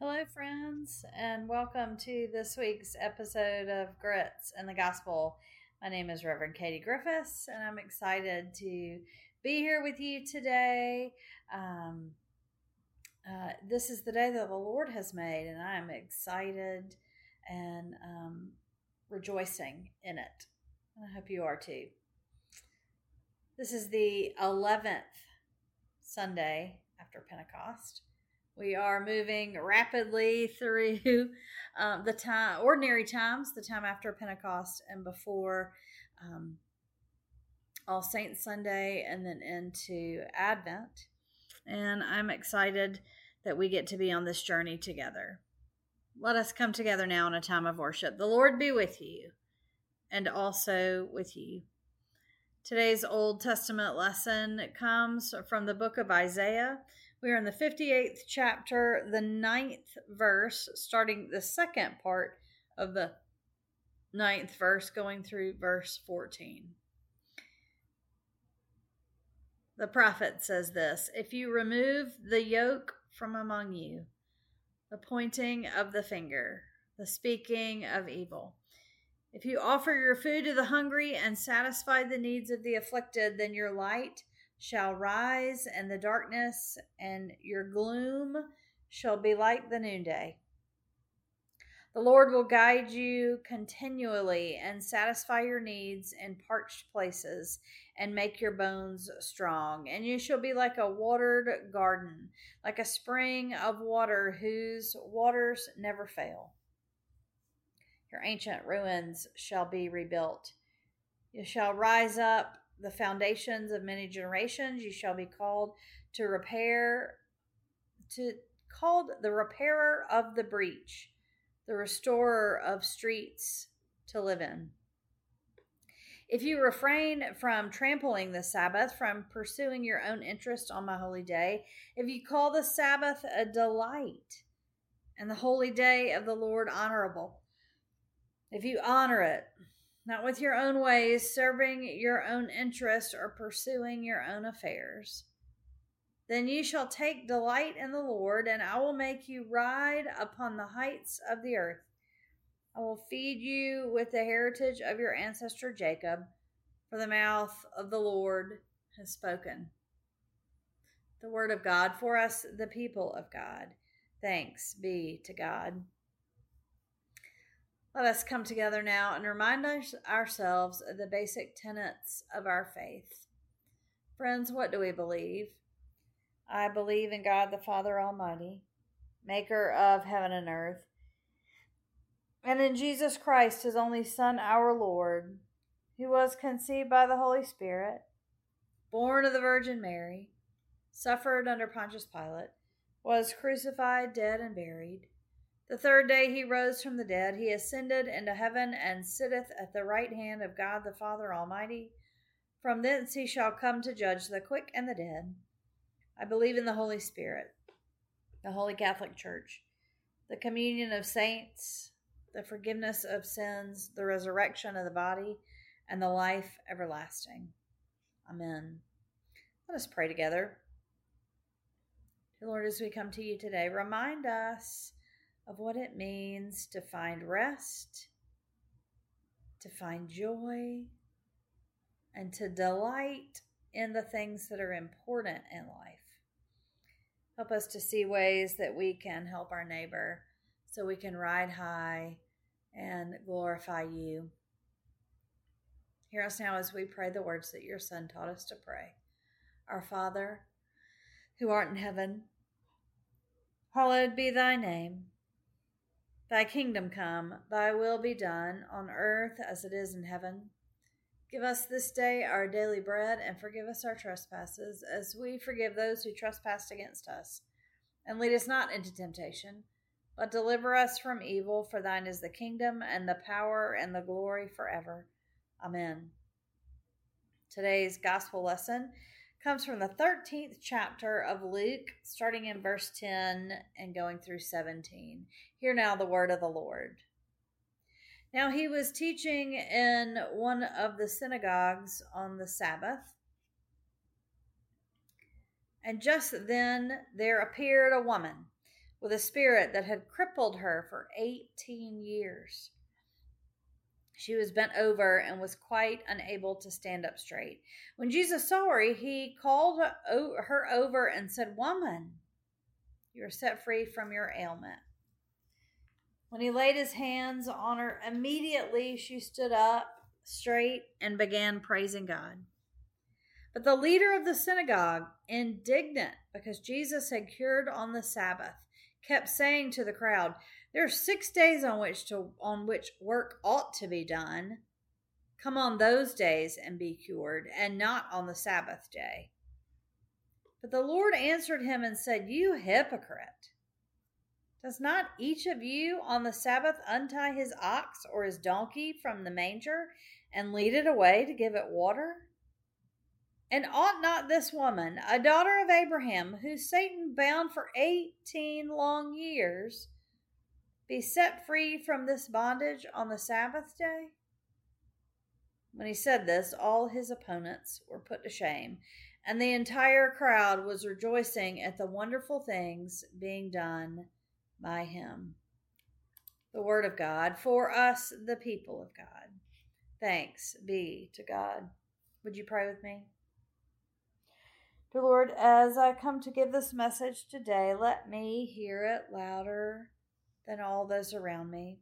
Hello, friends, and welcome to this week's episode of Grits and the Gospel. My name is Reverend Katie Griffiths, and I'm excited to be here with you today. This is the day that the Lord has made, and I am excited and rejoicing in it. I hope you are too. This is the 11th Sunday after Pentecost. We are moving rapidly through the ordinary times, the time after Pentecost and before All Saints Sunday, and then into Advent. And I'm excited that we get to be on this journey together. Let us come together now in a time of worship. The Lord be with you and also with you. Today's Old Testament lesson comes from the book of Isaiah. We are in the 58th chapter, the 9th verse, starting the second part of the 9th verse, going through verse 14. The prophet says this: "If you remove the yoke from among you, the pointing of the finger, the speaking of evil, if you offer your food to the hungry and satisfy the needs of the afflicted, then your light shall rise in the darkness, and your gloom shall be like the noonday. The Lord will guide you continually and satisfy your needs in parched places and make your bones strong. And you shall be like a watered garden, like a spring of water whose waters never fail. Your ancient ruins shall be rebuilt. You shall rise up the foundations of many generations. You shall be called the repairer of the breach, the restorer of streets to live in. If you refrain from trampling the Sabbath, from pursuing your own interest on my holy day, if you call the Sabbath a delight and the holy day of the Lord honorable, if you honor it, not with your own ways, serving your own interest or pursuing your own affairs, then you shall take delight in the Lord, and I will make you ride upon the heights of the earth. I will feed you with the heritage of your ancestor Jacob, for the mouth of the Lord has spoken." The word of God for us, the people of God. Thanks be to God. Let us come together now and remind ourselves of the basic tenets of our faith. Friends, what do we believe? I believe in God the Father Almighty, maker of heaven and earth, and in Jesus Christ, his only Son, our Lord, who was conceived by the Holy Spirit, born of the Virgin Mary, suffered under Pontius Pilate, was crucified, dead, and buried. The third day he rose from the dead. He ascended into heaven and sitteth at the right hand of God the Father Almighty. From thence he shall come to judge the quick and the dead. I believe in the Holy Spirit, the Holy Catholic Church, the communion of saints, the forgiveness of sins, the resurrection of the body, and the life everlasting. Amen. Let us pray together. Dear Lord, as we come to you today, remind us of what it means to find rest, to find joy, and to delight in the things that are important in life. Help us to see ways that we can help our neighbor so we can ride high and glorify you. Hear us now as we pray the words that your Son taught us to pray. Our Father, who art in heaven, hallowed be thy name. Thy kingdom come, thy will be done on earth as it is in heaven. Give us this day our daily bread, and forgive us our trespasses, as we forgive those who trespass against us. And lead us not into temptation, but deliver us from evil, for thine is the kingdom, and the power, and the glory forever. Amen. Today's gospel lesson comes from the 13th chapter of Luke, starting in verse 10 and going through 17. Hear now the word of the Lord. Now he was teaching in one of the synagogues on the Sabbath, and just then there appeared a woman with a spirit that had crippled her for 18 years. She was bent over and was quite unable to stand up straight. When Jesus saw her, he called her over and said, "Woman, you are set free from your ailment." When he laid his hands on her, immediately she stood up straight and began praising God. But the leader of the synagogue, indignant because Jesus had cured on the Sabbath, kept saying to the crowd, "There are 6 days on which work ought to be done. Come on those days and be cured, and not on the Sabbath day." But the Lord answered him and said, "You hypocrite! Does not each of you on the Sabbath untie his ox or his donkey from the manger and lead it away to give it water? And ought not this woman, a daughter of Abraham, who Satan bound for 18 long years, be set free from this bondage on the Sabbath day?" When he said this, all his opponents were put to shame, and the entire crowd was rejoicing at the wonderful things being done by him. The word of God for us, the people of God. Thanks be to God. Would you pray with me? Dear Lord, as I come to give this message today, let me hear it louder than all those around me.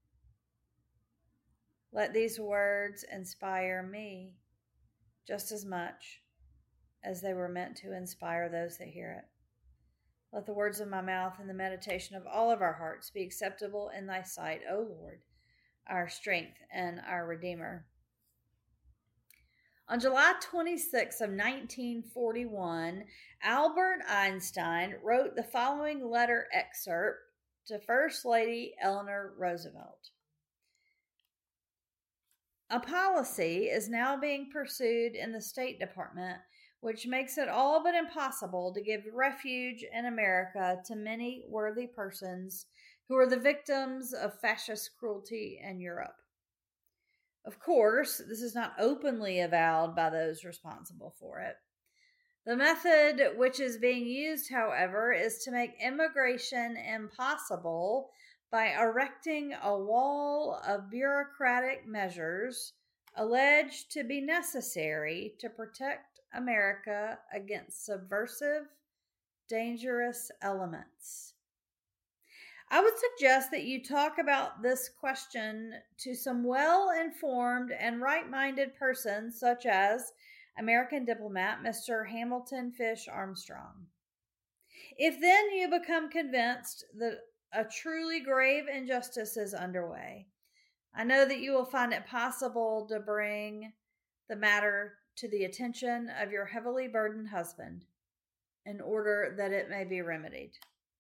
Let these words inspire me just as much as they were meant to inspire those that hear it. Let the words of my mouth and the meditation of all of our hearts be acceptable in thy sight, O Lord, our strength and our Redeemer. On July 26 of 1941, Albert Einstein wrote the following letter excerpt to First Lady Eleanor Roosevelt. "A policy is now being pursued in the State Department which makes it all but impossible to give refuge in America to many worthy persons who are the victims of fascist cruelty in Europe. Of course, this is not openly avowed by those responsible for it. The method which is being used, however, is to make immigration impossible by erecting a wall of bureaucratic measures alleged to be necessary to protect America against subversive, dangerous elements. I would suggest that you talk about this question to some well-informed and right-minded persons, such as American diplomat Mr. Hamilton Fish Armstrong. If then you become convinced that a truly grave injustice is underway, I know that you will find it possible to bring the matter to the attention of your heavily burdened husband in order that it may be remedied."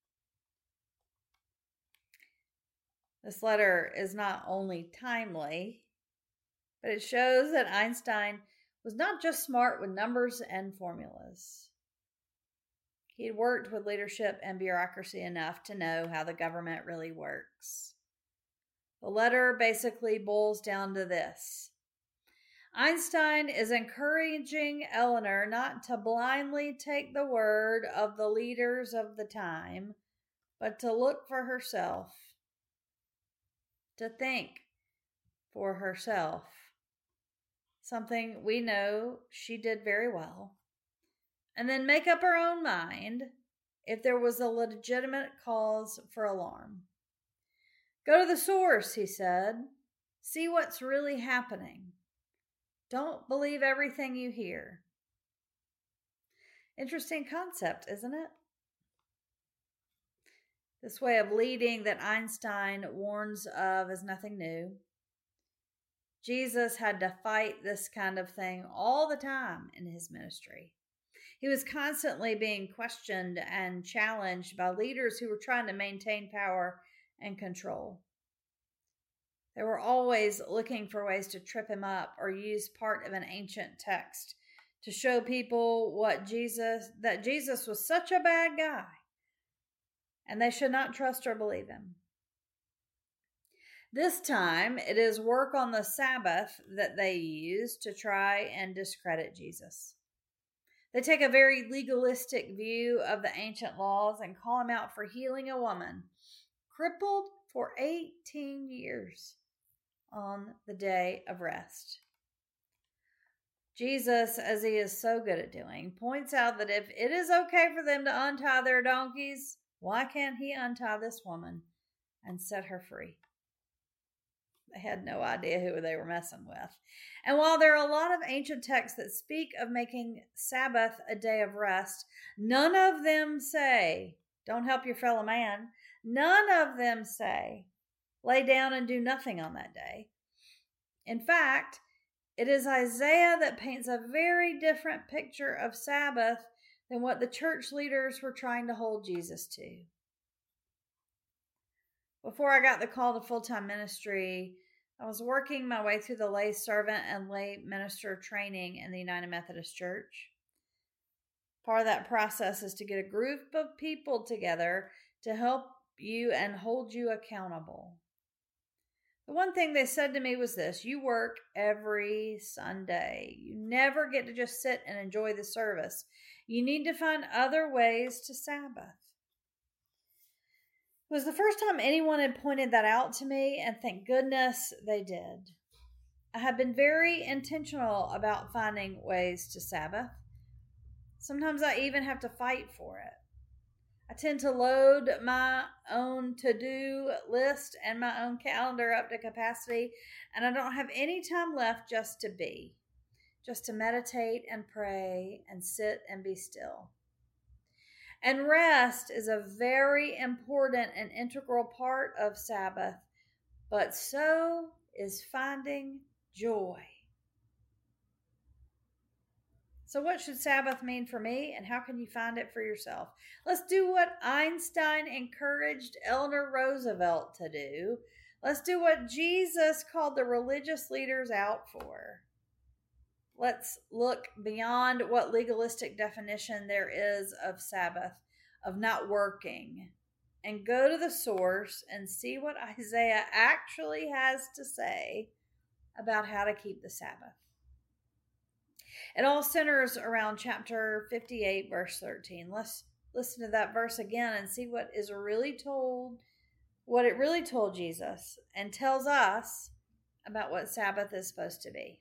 This letter is not only timely, but it shows that Einstein was not just smart with numbers and formulas. He had worked with leadership and bureaucracy enough to know how the government really works. The letter basically boils down to this. Einstein is encouraging Eleanor not to blindly take the word of the leaders of the time, but to look for herself, to think for herself, something we know she did very well, and then make up her own mind if there was a legitimate cause for alarm. Go to the source, he said. See what's really happening. Don't believe everything you hear. Interesting concept, isn't it? This way of leading that Einstein warns of is nothing new. Jesus had to fight this kind of thing all the time in his ministry. He was constantly being questioned and challenged by leaders who were trying to maintain power and control. They were always looking for ways to trip him up or use part of an ancient text to show people that Jesus was such a bad guy and they should not trust or believe him. This time, it is work on the Sabbath that they use to try and discredit Jesus. They take a very legalistic view of the ancient laws and call him out for healing a woman crippled for 18 years on the day of rest. Jesus, as he is so good at doing, points out that if it is okay for them to untie their donkeys, why can't he untie this woman and set her free? They had no idea who they were messing with. And while there are a lot of ancient texts that speak of making Sabbath a day of rest, none of them say, don't help your fellow man. None of them say, lay down and do nothing on that day. In fact, it is Isaiah that paints a very different picture of Sabbath than what the church leaders were trying to hold Jesus to. Before I got the call to full-time ministry, I was working my way through the lay servant and lay minister training in the United Methodist Church. Part of that process is to get a group of people together to help you and hold you accountable. The one thing they said to me was this: you work every Sunday. You never get to just sit and enjoy the service. You need to find other ways to Sabbath. It was the first time anyone had pointed that out to me, and thank goodness they did. I have been very intentional about finding ways to Sabbath. Sometimes I even have to fight for it. I tend to load my own to-do list and my own calendar up to capacity, and I don't have any time left just to be, just to meditate and pray and sit and be still. And rest is a very important and integral part of Sabbath, but so is finding joy. So what should Sabbath mean for me, and how can you find it for yourself? Let's do what Einstein encouraged Eleanor Roosevelt to do. Let's do what Jesus called the religious leaders out for. Let's look beyond what legalistic definition there is of Sabbath, of not working, and go to the source and see what Isaiah actually has to say about how to keep the Sabbath. It all centers around chapter 58, verse 13. Let's listen to that verse again and see what it really told Jesus and tells us about what Sabbath is supposed to be.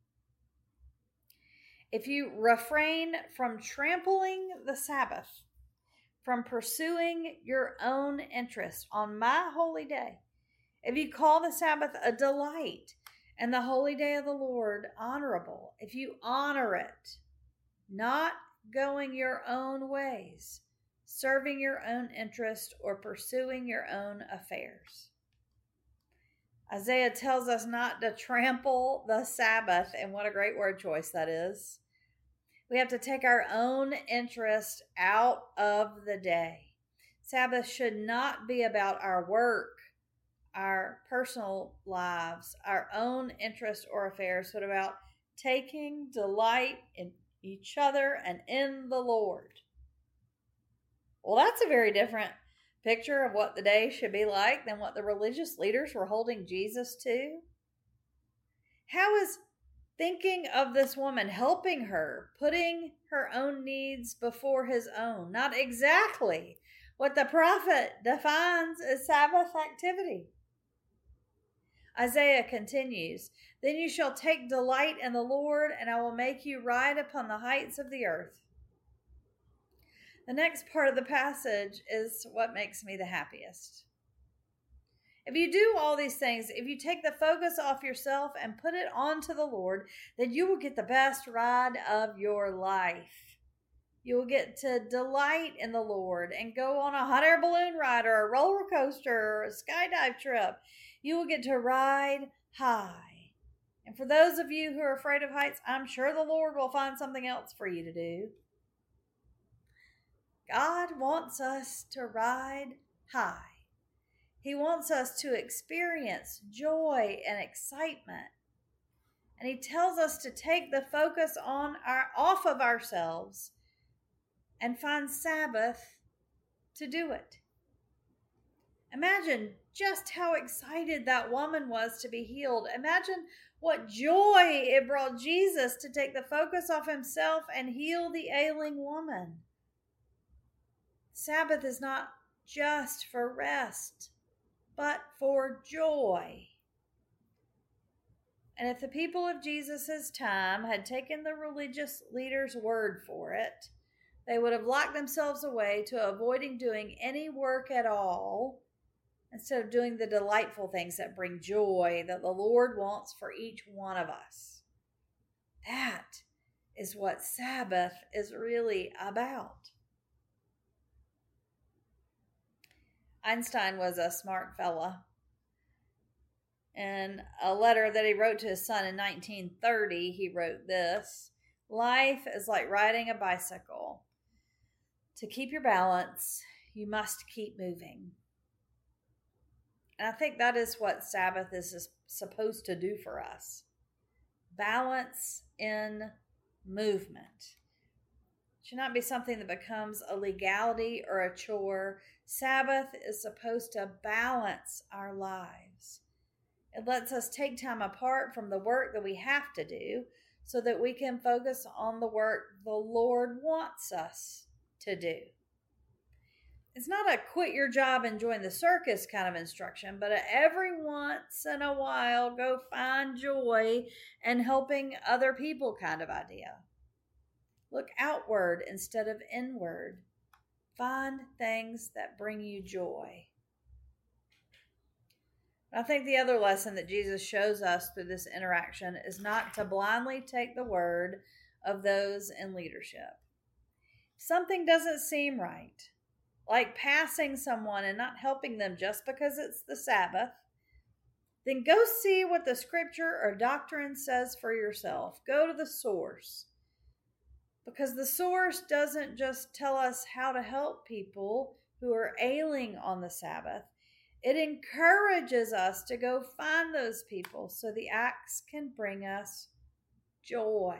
If you refrain from trampling the Sabbath, from pursuing your own interests on my holy day, if you call the Sabbath a delight and the holy day of the Lord honorable, if you honor it, not going your own ways, serving your own interest, or pursuing your own affairs. Isaiah tells us not to trample the Sabbath, and what a great word choice that is. We have to take our own interest out of the day. Sabbath should not be about our work, our personal lives, our own interests or affairs, but about taking delight in each other and in the Lord. Well, that's a very different picture of what the day should be like than what the religious leaders were holding Jesus to. How is thinking of this woman, helping her, putting her own needs before his own, not exactly what the prophet defines as Sabbath activity? Isaiah continues, "Then you shall take delight in the Lord, and I will make you ride upon the heights of the earth." The next part of the passage is what makes me the happiest. If you do all these things, if you take the focus off yourself and put it onto the Lord, then you will get the best ride of your life. You will get to delight in the Lord and go on a hot air balloon ride or a roller coaster or a skydive trip. You will get to ride high. And for those of you who are afraid of heights, I'm sure the Lord will find something else for you to do. God wants us to ride high. He wants us to experience joy and excitement. And he tells us to take the focus off of ourselves and find Sabbath to do it. Imagine just how excited that woman was to be healed. Imagine what joy it brought Jesus to take the focus off himself and heal the ailing woman. Sabbath is not just for rest, but for joy. And if the people of Jesus' time had taken the religious leaders' word for it, they would have locked themselves away to avoiding doing any work at all, instead of doing the delightful things that bring joy that the Lord wants for each one of us. That is what Sabbath is really about. Einstein was a smart fella. In a letter that he wrote to his son in 1930, he wrote this: "Life is like riding a bicycle. To keep your balance, you must keep moving." And I think that is what Sabbath is supposed to do for us. Balance in movement. It should not be something that becomes a legality or a chore. Sabbath is supposed to balance our lives. It lets us take time apart from the work that we have to do so that we can focus on the work the Lord wants us to do. It's not a quit your job and join the circus kind of instruction, but every once in a while go find joy and helping other people kind of idea. Look outward instead of inward. Find things that bring you joy. I think the other lesson that Jesus shows us through this interaction is not to blindly take the word of those in leadership. If something doesn't seem right, like passing someone and not helping them just because it's the Sabbath, then go see what the scripture or doctrine says for yourself. Go to the source. Because the source doesn't just tell us how to help people who are ailing on the Sabbath. It encourages us to go find those people so the acts can bring us joy.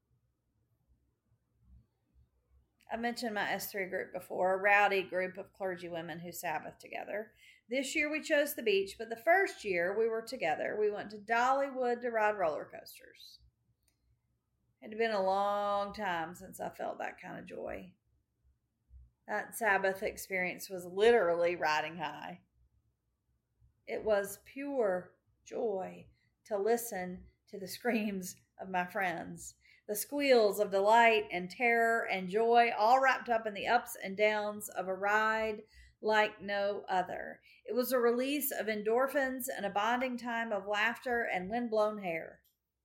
I mentioned my S3 group before, a rowdy group of clergy women who Sabbath together. This year we chose the beach, but the first year we were together, we went to Dollywood to ride roller coasters. It had been a long time since I felt that kind of joy. That Sabbath experience was literally riding high. It was pure joy to listen to the screams of my friends, the squeals of delight and terror and joy, all wrapped up in the ups and downs of a ride like no other. It was a release of endorphins and a bonding time of laughter and windblown hair.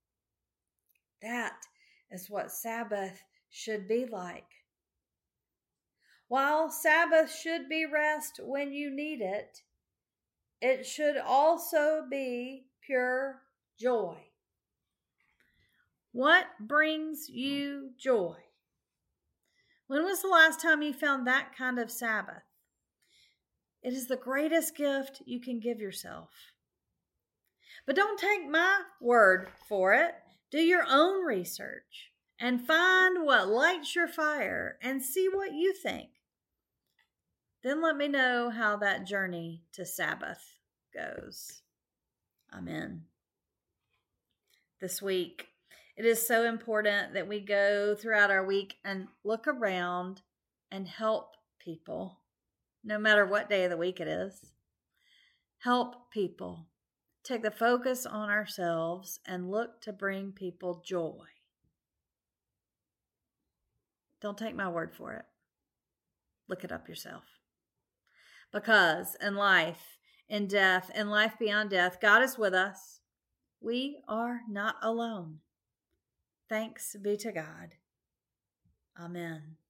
That is what Sabbath should be like. While Sabbath should be rest when you need it, it should also be pure joy. What brings you joy? When was the last time you found that kind of Sabbath? It is the greatest gift you can give yourself. But don't take my word for it. Do your own research and find what lights your fire and see what you think. Then let me know how that journey to Sabbath goes. Amen. This week, it is so important that we go throughout our week and look around and help people, no matter what day of the week it is. Help people. Take the focus on ourselves and look to bring people joy. Don't take my word for it. Look it up yourself. Because in life, in death, in life beyond death, God is with us. We are not alone. Thanks be to God. Amen.